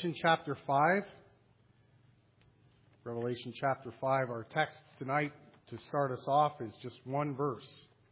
Revelation chapter 5. Revelation chapter 5. Our text tonight to start us off is just one verse.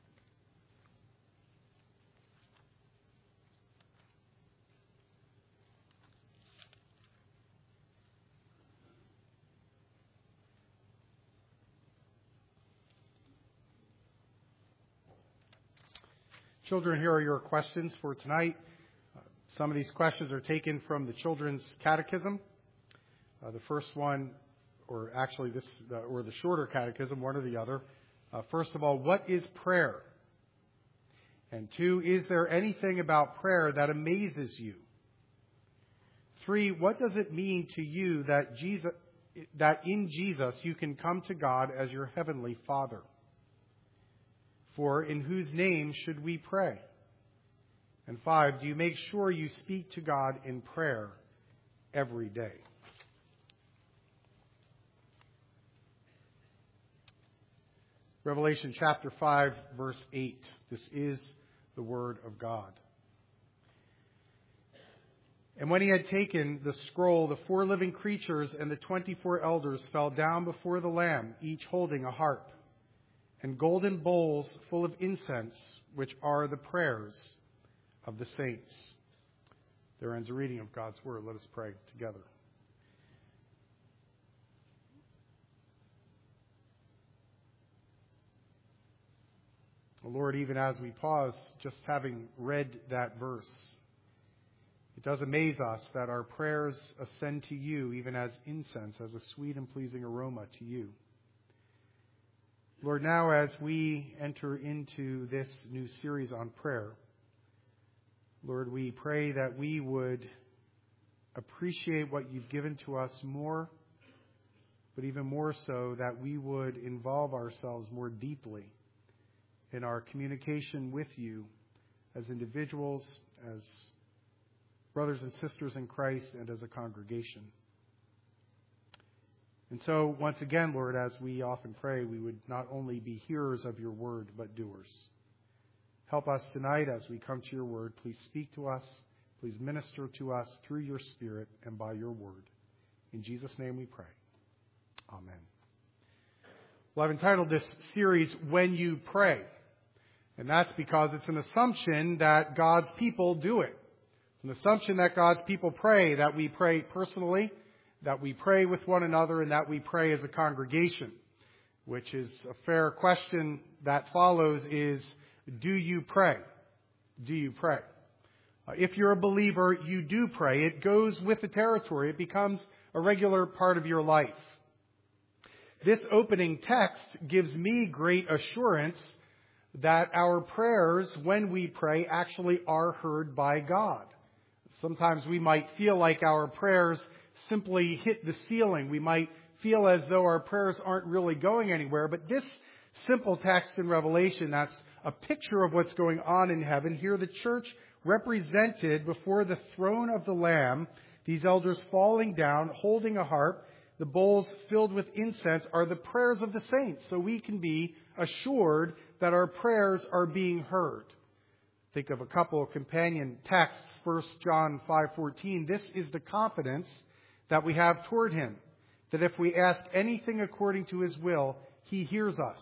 Children, here are your questions for tonight. Some of these questions are taken from the Children's Catechism. The first one, or the shorter catechism, one or the other. First of all, what is prayer? And 2, is there anything about prayer that amazes you? 3, what does it mean to you that in Jesus you can come to God as your heavenly Father? 4, in whose name should we pray? And 5, do you make sure you speak to God in prayer every day? Revelation chapter 5, verse 8. This is the Word of God. And when he had taken the scroll, the 4 living creatures and the 24 elders fell down before the Lamb, each holding a harp, and golden bowls full of incense, which are the prayers of the saints. There ends a reading of God's Word. Let us pray together. Lord, even as we pause, just having read that verse, it does amaze us that our prayers ascend to you even as incense, as a sweet and pleasing aroma to you. Lord, now as we enter into this new series on prayer, Lord, we pray that we would appreciate what you've given to us more, but even more so that we would involve ourselves more deeply in our communication with you as individuals, as brothers and sisters in Christ, and as a congregation. And so, once again, Lord, as we often pray, we would not only be hearers of your word, but doers. Help us tonight as we come to your word. Please speak to us. Please minister to us through your Spirit and by your word. In Jesus' name we pray. Amen. Well, I've entitled this series, When You Pray. And that's because it's an assumption that God's people do it. It's an assumption that God's people pray, that we pray personally, that we pray with one another, and that we pray as a congregation. Which is a fair question that follows is, do you pray? Do you pray? If you're a believer, you do pray. It goes with the territory. It becomes a regular part of your life. This opening text gives me great assurance that our prayers, when we pray, actually are heard by God. Sometimes we might feel like our prayers simply hit the ceiling. We might feel as though our prayers aren't really going anywhere. But this simple text in Revelation, that's a picture of what's going on in heaven. Here the church represented before the throne of the Lamb, these elders falling down, holding a harp, the bowls filled with incense are the prayers of the saints. So we can be assured that our prayers are being heard. Think of a couple of companion texts. 1 John 5:14. This is the confidence that we have toward him, that if we ask anything according to his will, he hears us.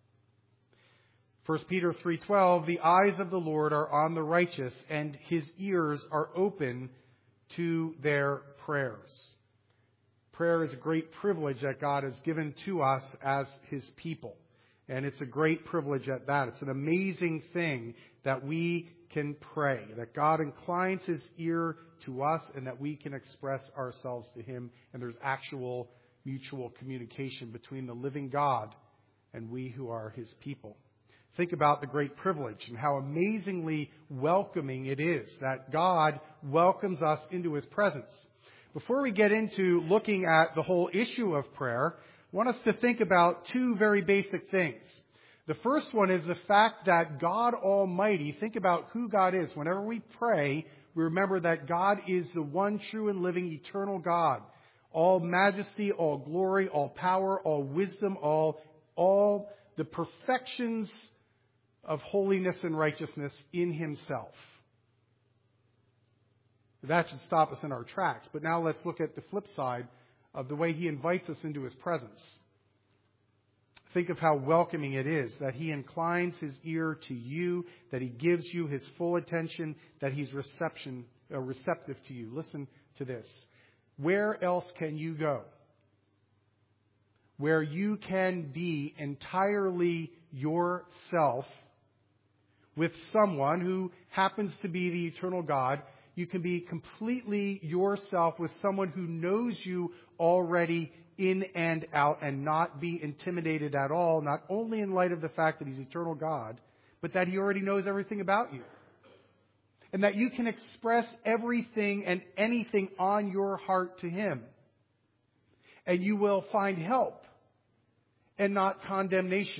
1 Peter 3:12. The eyes of the Lord are on the righteous, and his ears are open to their prayers. Prayer is a great privilege that God has given to us as his people. And it's a great privilege at that. It's an amazing thing that we can pray, that God inclines his ear to us and that we can express ourselves to him. And there's actual mutual communication between the living God and we who are his people. Think about the great privilege and how amazingly welcoming it is that God welcomes us into his presence. Before we get into looking at the whole issue of prayer, I want us to think about 2 very basic things. The first one is the fact that God Almighty, think about who God is. Whenever we pray, we remember that God is the one true and living eternal God. All majesty, all glory, all power, all wisdom, all the perfections of holiness and righteousness in himself. That should stop us in our tracks. But now let's look at the flip side of the way He invites us into His presence. Think of how welcoming it is that He inclines His ear to you, that He gives you His full attention, that He's receptive to you. Listen to this. Where else can you go? Where you can be entirely yourself with someone who happens to be the eternal God. You can be completely yourself with someone who knows you already in and out and not be intimidated at all, not only in light of the fact that He's eternal God, but that He already knows everything about you. And that you can express everything and anything on your heart to Him. And you will find help and not condemnation.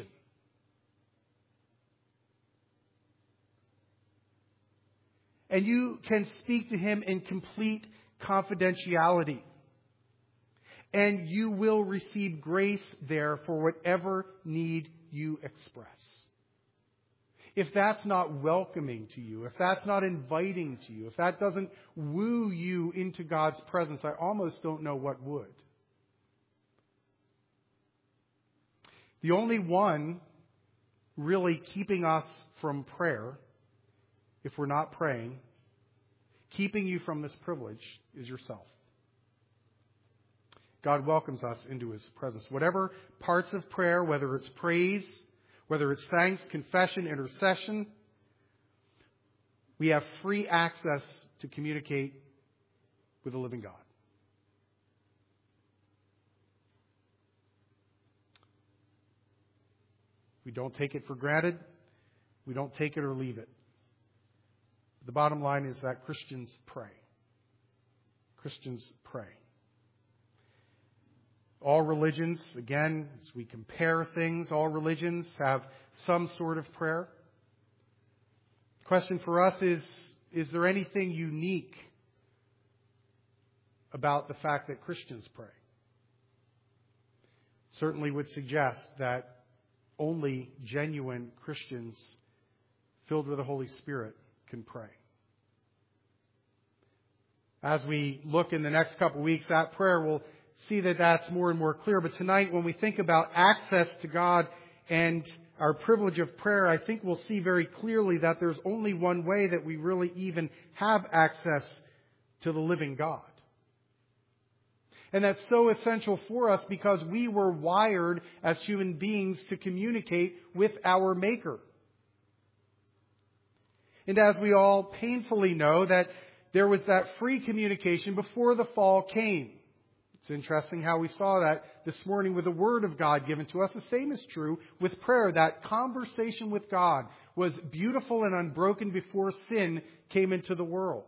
And you can speak to Him in complete confidentiality. And you will receive grace there for whatever need you express. If that's not welcoming to you, if that's not inviting to you, if that doesn't woo you into God's presence, I almost don't know what would. The only one really keeping us from prayer, if we're not praying, keeping you from this privilege, is yourself. God welcomes us into His presence. Whatever parts of prayer, whether it's praise, whether it's thanks, confession, intercession, we have free access to communicate with the living God. We don't take it for granted. We don't take it or leave it. The bottom line is that Christians pray. Christians pray. All religions, again, as we compare things, all religions have some sort of prayer. The question for us is there anything unique about the fact that Christians pray? Certainly would suggest that only genuine Christians filled with the Holy Spirit can pray. As we look in the next couple of weeks at prayer, we'll see that that's more and more clear. But tonight, when we think about access to God and our privilege of prayer, I think we'll see very clearly that there's only one way that we really even have access to the living God. And that's so essential for us because we were wired as human beings to communicate with our Maker. And as we all painfully know, that there was that free communication before the fall came. It's interesting how we saw that this morning with the Word of God given to us. The same is true with prayer. That conversation with God was beautiful and unbroken before sin came into the world.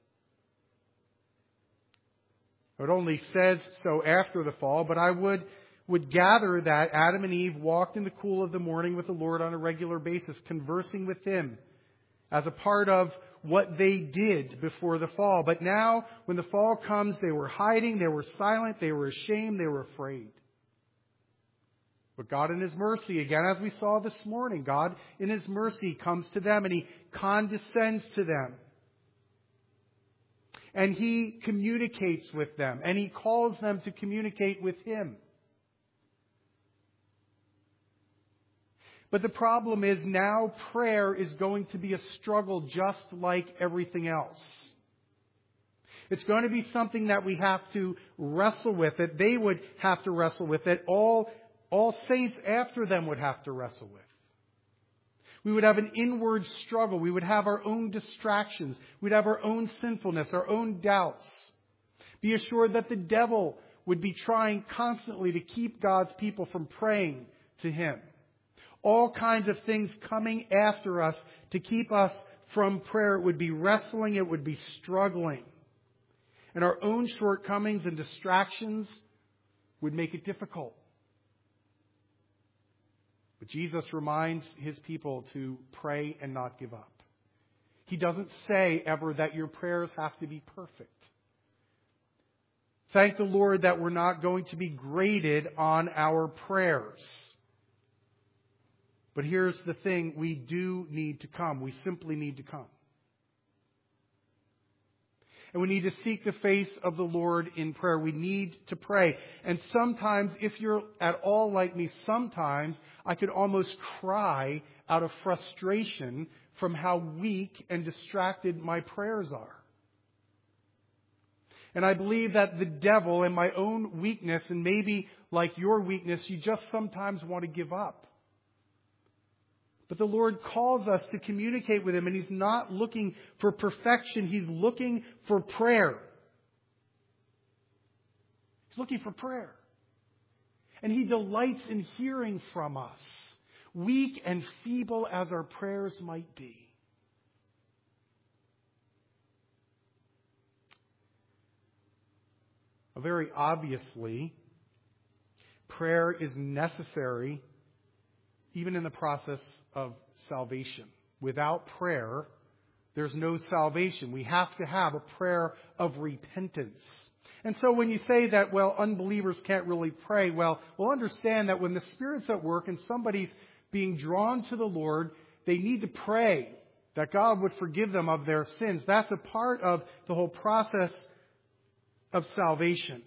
It only says so after the fall, but I would gather that Adam and Eve walked in the cool of the morning with the Lord on a regular basis, conversing with Him as a part of what they did before the fall. But now, when the fall comes, they were hiding, they were silent, they were ashamed, they were afraid. But God in His mercy, again as we saw this morning, God in His mercy comes to them and He condescends to them. And He communicates with them and He calls them to communicate with Him. But the problem is now prayer is going to be a struggle just like everything else. It's going to be something that we have to wrestle with, that they would have to wrestle with, that all saints after them would have to wrestle with. We would have an inward struggle. We would have our own distractions. We'd have our own sinfulness, our own doubts. Be assured that the devil would be trying constantly to keep God's people from praying to Him. All kinds of things coming after us to keep us from prayer. It would be wrestling. It would be struggling. And our own shortcomings and distractions would make it difficult. But Jesus reminds His people to pray and not give up. He doesn't say ever that your prayers have to be perfect. Thank the Lord that we're not going to be graded on our prayers. But here's the thing, we do need to come. We simply need to come. and we need to seek the face of the Lord in prayer. We need to pray. And sometimes, if you're at all like me, sometimes I could almost cry out of frustration from how weak and distracted my prayers are. And I believe that the devil and my own weakness, and maybe like your weakness, you just sometimes want to give up. But the Lord calls us to communicate with Him, and He's not looking for perfection. He's looking for prayer. He's looking for prayer. And He delights in hearing from us, weak and feeble as our prayers might be. Very obviously, prayer is necessary even in the process of salvation. Without prayer, there's no salvation. We have to have a prayer of repentance. And so when you say that, well, unbelievers can't really pray, well, we'll understand that when the Spirit's at work and somebody's being drawn to the Lord, they need to pray that God would forgive them of their sins. That's a part of the whole process of salvation.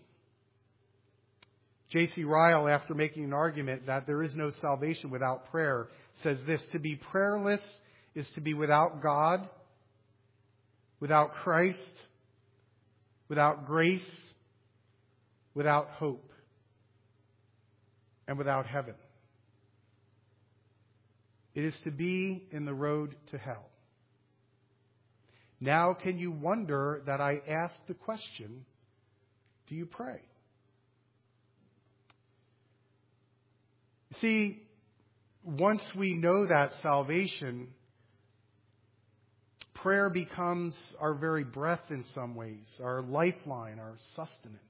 J.C. Ryle, after making an argument that there is no salvation without prayer, says this: to be prayerless is to be without God, without Christ, without grace, without hope, and without heaven. It is to be in the road to hell. Now can you wonder that I asked the question, do you pray? See, once we know that salvation, prayer becomes our very breath in some ways, our lifeline, our sustenance.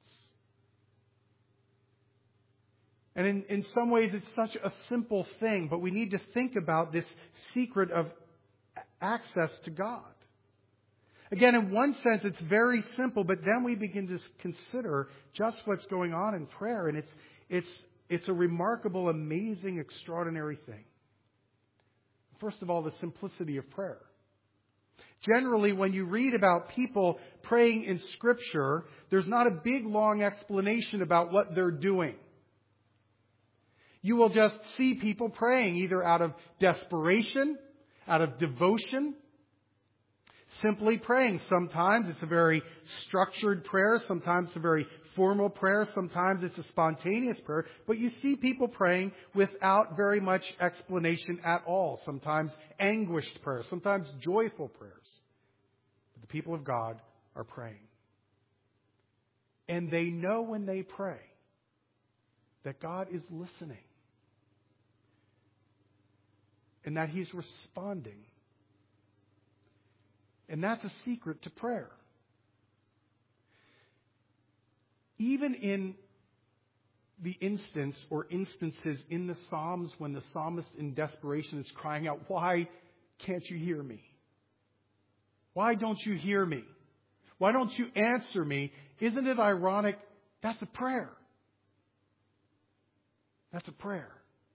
And in some ways it's such a simple thing, but we need to think about this secret of access to God. Again, in one sense, it's very simple, but then we begin to consider just what's going on in prayer, and it's a remarkable, amazing, extraordinary thing. First of all, the simplicity of prayer. Generally, when you read about people praying in Scripture, there's not a big, long explanation about what they're doing. You will just see people praying either out of desperation, out of devotion, simply praying. Sometimes it's a very structured prayer. Sometimes it's a very formal prayer. Sometimes it's a spontaneous prayer. But you see people praying without very much explanation at all. Sometimes anguished prayers. Sometimes joyful prayers. But the people of God are praying. And they know when they pray that God is listening. And that He's responding. And that's a secret to prayer. Even in the instance or instances in the Psalms when the psalmist in desperation is crying out, "Why can't you hear me? Why don't you hear me? Why don't you answer me?" Isn't it ironic? That's a prayer. That's a prayer.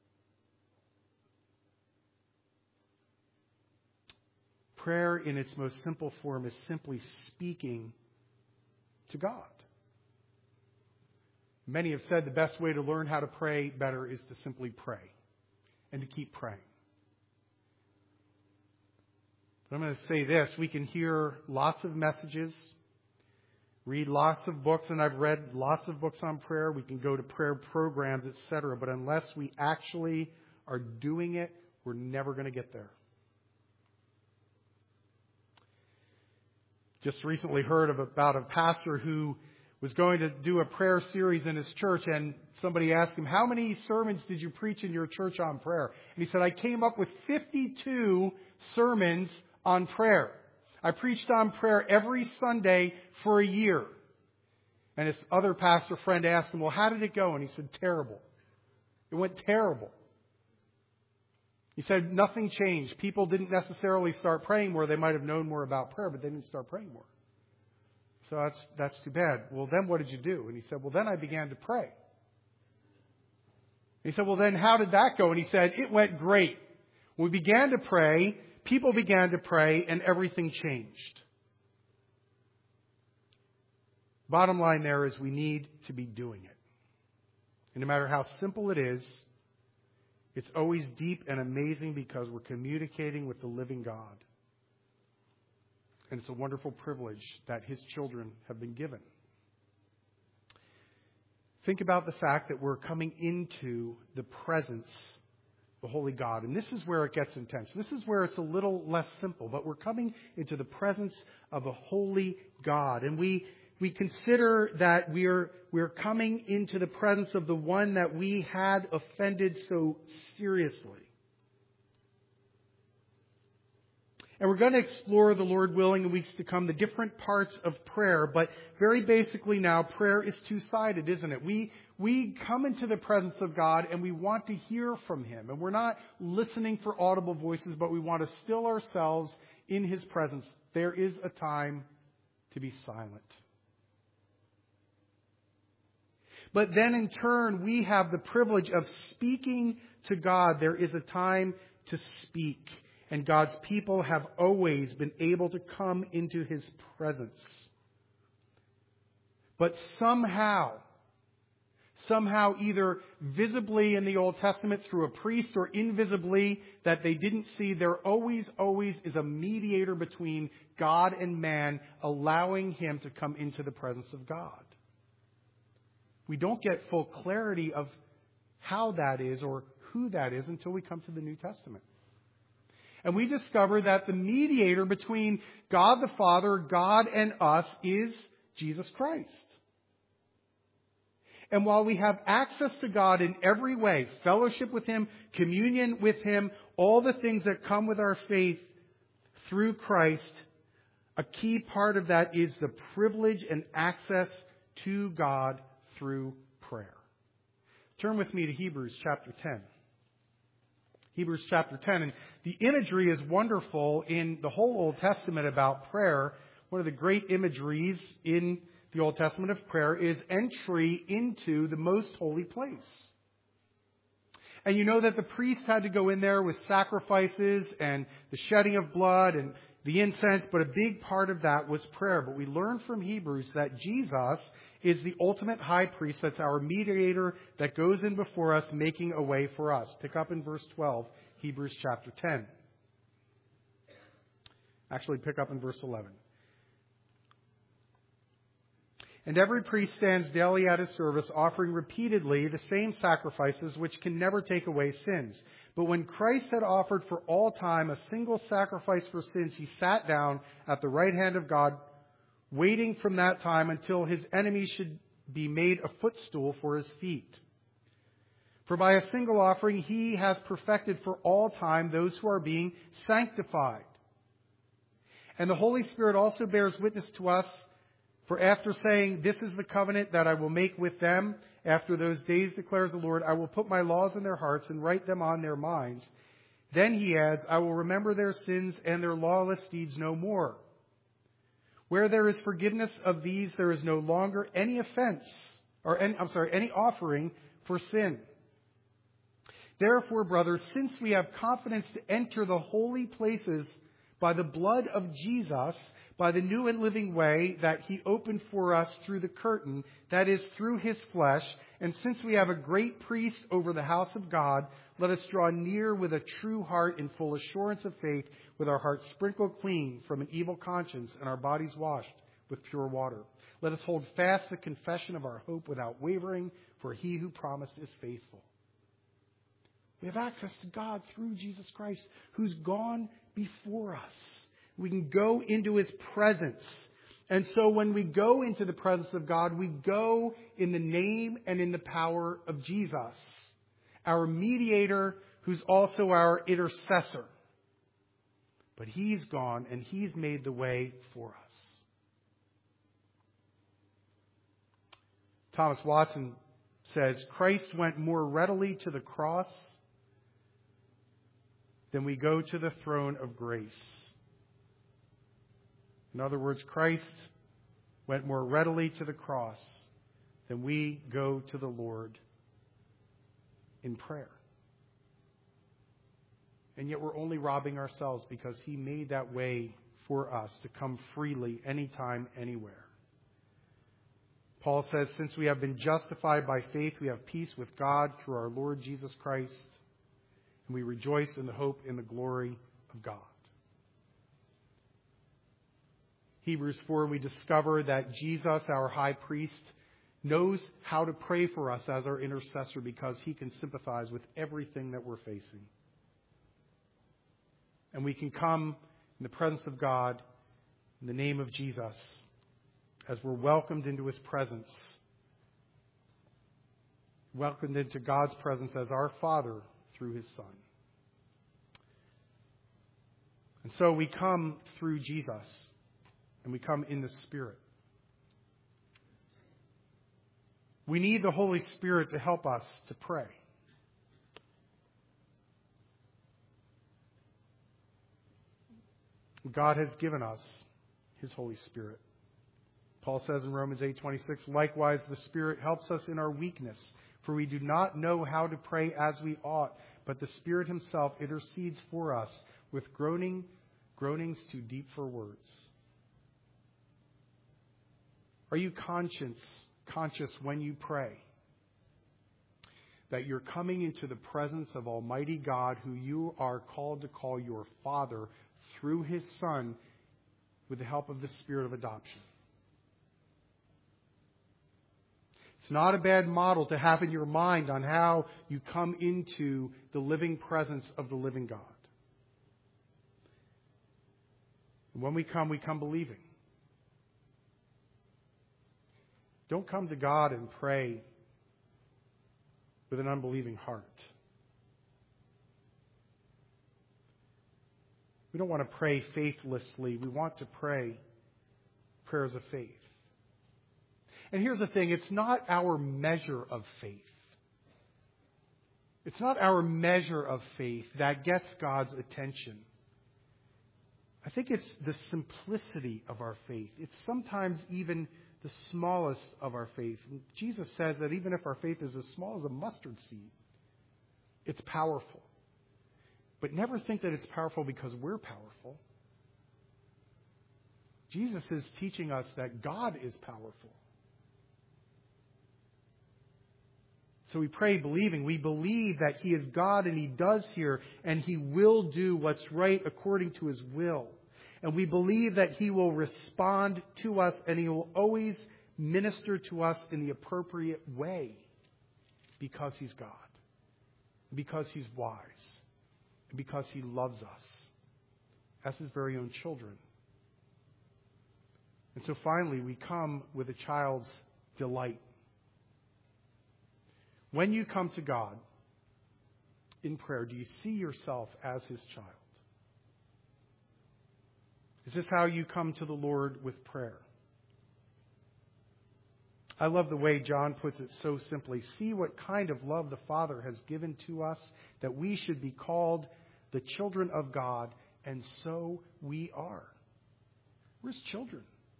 Prayer in its most simple form is simply speaking to God. Many have said the best way to learn how to pray better is to simply pray and to keep praying. But I'm going to say this. We can hear lots of messages, read lots of books, and I've read lots of books on prayer. We can go to prayer programs, etc. But unless we actually are doing it, we're never going to get there. Just recently heard about a pastor who was going to do a prayer series in his church, and somebody asked him, "How many sermons did you preach in your church on prayer?" And he said, "I came up with 52 sermons on prayer. I preached on prayer every Sunday for a year." And his other pastor friend asked him, "Well, how did it go?" And he said, "Terrible. It went terrible." He said nothing changed. People didn't necessarily start praying more. They might have known more about prayer, but they didn't start praying more. So that's too bad. "Well, then what did you do?" And he said, "Well, then I began to pray." He said, "Well, then how did that go?" And he said, "It went great. We began to pray, people began to pray, and everything changed." Bottom line there is we need to be doing it. And no matter how simple it is, it's always deep and amazing because we're communicating with the living God. And it's a wonderful privilege that His children have been given. Think about the fact that we're coming into the presence of the Holy God. And this is where it gets intense. This is where it's a little less simple. But we're coming into the presence of a holy God. And we consider that we're coming into the presence of the one that we had offended so seriously. And we're going to explore, the Lord willing, in weeks to come, the different parts of prayer. But very basically now, prayer is two-sided, isn't it? We come into the presence of God and we want to hear from Him. And we're not listening for audible voices, but we want to still ourselves in His presence. There is a time to be silent. But then in turn, we have the privilege of speaking to God. There is a time to speak. And God's people have always been able to come into His presence. But somehow either visibly in the Old Testament through a priest or invisibly that they didn't see, there always is a mediator between God and man, allowing him to come into the presence of God. We don't get full clarity of how that is or who that is until we come to the New Testament. And we discover that the mediator between God the Father, God and us is Jesus Christ. And while we have access to God in every way, fellowship with Him, communion with Him, all the things that come with our faith through Christ, a key part of that is the privilege and access to God through prayer. Turn with me to Hebrews chapter 10. Hebrews chapter 10. And the imagery is wonderful in the whole Old Testament about prayer. One of the great imageries in the Old Testament of prayer is entry into the most holy place. And you know that the priest had to go in there with sacrifices and the shedding of blood and the incense, but a big part of that was prayer. But we learn from Hebrews that Jesus is the ultimate high priest. That's our mediator that goes in before us, making a way for us. Pick up in verse 12, Hebrews chapter 10. Actually, pick up in verse 11. And every priest stands daily at his service, offering repeatedly the same sacrifices which can never take away sins. But when Christ had offered for all time a single sacrifice for sins, He sat down at the right hand of God, waiting from that time until His enemies should be made a footstool for His feet. For by a single offering He has perfected for all time those who are being sanctified. And the Holy Spirit also bears witness to us, for after saying, "This is the covenant that I will make with them after those days, declares the Lord, I will put my laws in their hearts and write them on their minds." Then He adds, "I will remember their sins and their lawless deeds no more. Where there is forgiveness of these, there is no longer any any offering for sin. Therefore, brothers, since we have confidence to enter the holy places by the blood of Jesus, by the new and living way that He opened for us through the curtain, that is, through His flesh, and since we have a great priest over the house of God, let us draw near with a true heart in full assurance of faith, with our hearts sprinkled clean from an evil conscience and our bodies washed with pure water. Let us hold fast the confession of our hope without wavering, for He who promised is faithful." We have access to God through Jesus Christ, who's gone before us. We can go into His presence. And so when we go into the presence of God, we go in the name and in the power of Jesus, our mediator, who's also our intercessor. But He's gone and He's made the way for us. Thomas Watson says, Christ went more readily to the cross than we go to the throne of grace. In other words, Christ went more readily to the cross than we go to the Lord in prayer. And yet we're only robbing ourselves because He made that way for us to come freely, anytime, anywhere. Paul says, since we have been justified by faith, we have peace with God through our Lord Jesus Christ, and we rejoice in the hope in the glory of God. Hebrews 4, we discover that Jesus, our high priest, knows how to pray for us as our intercessor because he can sympathize with everything that we're facing. And we can come in the presence of God in the name of Jesus as we're welcomed into his presence, welcomed into God's presence as our Father through his Son. And so we come through Jesus, and we come in the Spirit. We need the Holy Spirit to help us to pray. God has given us his Holy Spirit. Paul says in Romans 8:26, likewise the Spirit helps us in our weakness, for we do not know how to pray as we ought, but the Spirit himself intercedes for us with groanings too deep for words. Are you conscious when you pray that you're coming into the presence of Almighty God, who you are called to call your Father through his Son with the help of the Spirit of adoption? It's not a bad model to have in your mind on how you come into the living presence of the living God. And when we come believing. Don't come to God and pray with an unbelieving heart. We don't want to pray faithlessly. We want to pray prayers of faith. And here's the thing, it's not our measure of faith. It's not our measure of faith that gets God's attention. I think it's the simplicity of our faith. It's sometimes even the smallest of our faith. And Jesus says that even if our faith is as small as a mustard seed, it's powerful. But never think that it's powerful because we're powerful. Jesus is teaching us that God is powerful. So we pray believing. We believe that he is God and he does hear and he will do what's right according to his will. And we believe that he will respond to us and he will always minister to us in the appropriate way because he's God, because he's wise, and because he loves us as his very own children. And so finally, we come with a child's delight. When you come to God in prayer, do you see yourself as his child? Is this how you come to the Lord with prayer? I love the way John puts it so simply. See what kind of love the Father has given to us, that we should be called the children of God, and so we are. We're his children.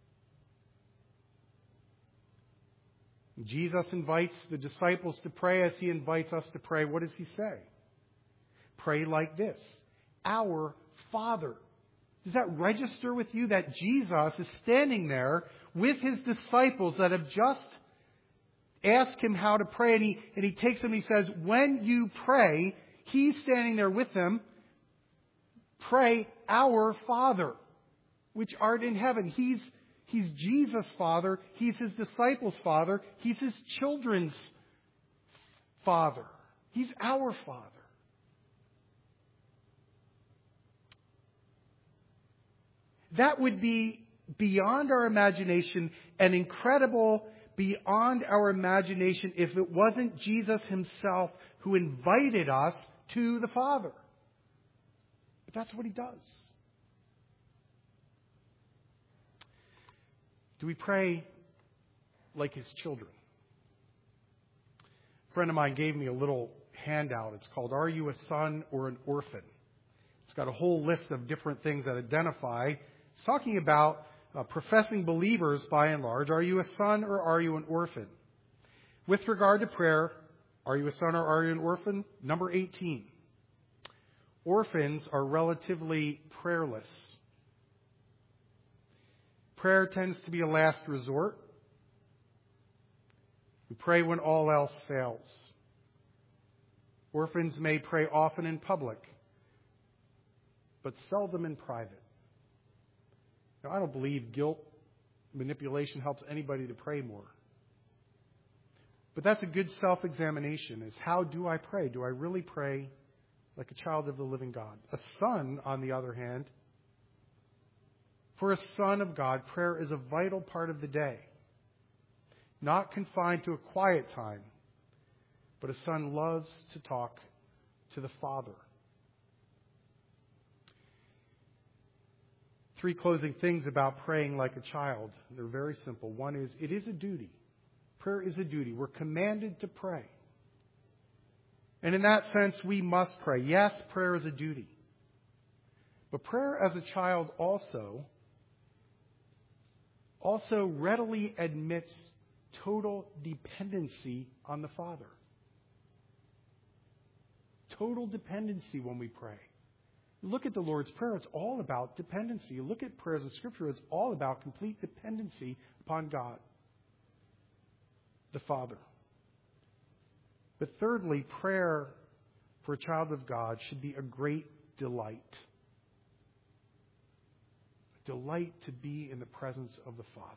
Jesus invites the disciples to pray as he invites us to pray. What does he say? Pray like this: Our Father. Does that register with you that Jesus is standing there with his disciples that have just asked him how to pray, and he takes them and he says, when you pray, he's standing there with them. Pray, our Father, which art in heaven. He's Jesus' Father. He's his disciples' Father. He's his children's Father. He's our Father. That would be beyond our imagination and incredible beyond our imagination if it wasn't Jesus himself who invited us to the Father. But that's what he does. Do we pray like his children? A friend of mine gave me a little handout. It's called Are You a Son or an Orphan? It's got a whole list of different things that identify. It's talking about professing believers by and large. Are you a son or are you an orphan? With regard to prayer, are you a son or are you an orphan? Number 18. Orphans are relatively prayerless. Prayer tends to be a last resort. We pray when all else fails. Orphans may pray often in public, but seldom in private. Now, I don't believe guilt manipulation helps anybody to pray more. But that's a good self-examination, is how do I pray? Do I really pray like a child of the living God? A son, on the other hand, for a son of God, prayer is a vital part of the day. Not confined to a quiet time, but a son loves to talk to the Father. 3 closing things about praying like a child. They're very simple. One is, it is a duty. Prayer is a duty. We're commanded to pray. And in that sense, we must pray. Yes, prayer is a duty. But prayer as a child also readily admits total dependency on the Father. Total dependency when we pray. Look at the Lord's Prayer. It's all about dependency. Look at prayers in Scripture. It's all about complete dependency upon God, the Father. But thirdly, prayer for a child of God should be a great delight. A delight to be in the presence of the Father.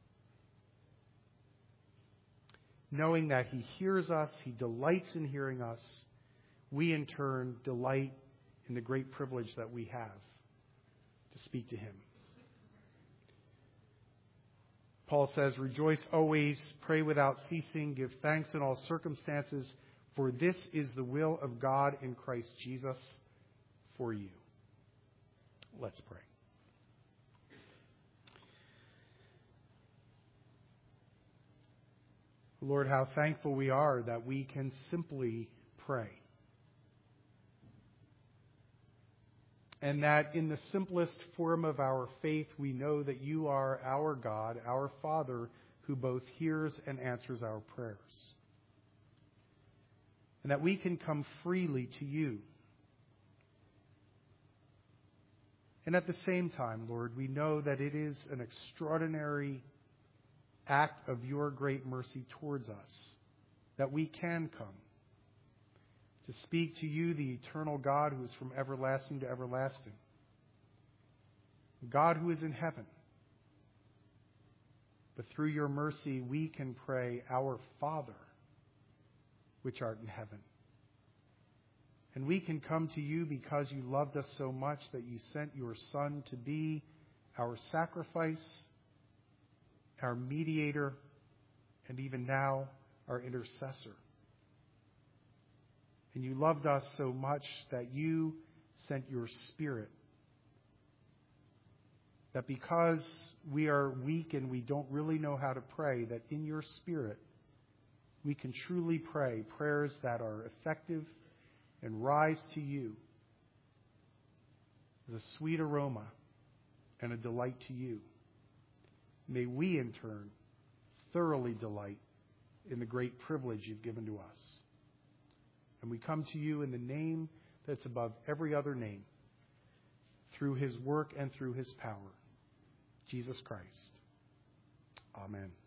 Knowing that He hears us, He delights in hearing us, we in turn delight in the great privilege that we have to speak to Him. Paul says, rejoice always, pray without ceasing, give thanks in all circumstances, for this is the will of God in Christ Jesus for you. Let's pray. Lord, how thankful we are that we can simply pray. And that in the simplest form of our faith, we know that you are our God, our Father, who both hears and answers our prayers. And that we can come freely to you. And at the same time, Lord, we know that it is an extraordinary act of your great mercy towards us, that we can come to speak to you, the eternal God who is from everlasting to everlasting. God who is in heaven. But through your mercy, we can pray, our Father, which art in heaven. And we can come to you because you loved us so much that you sent your Son to be our sacrifice, our mediator, and even now, our intercessor. And you loved us so much that you sent your Spirit. That because we are weak and we don't really know how to pray, that in your Spirit we can truly pray prayers that are effective and rise to you as a sweet aroma and a delight to you. May we in turn thoroughly delight in the great privilege you've given to us. And we come to you in the name that's above every other name, through his work and through his power, Jesus Christ. Amen.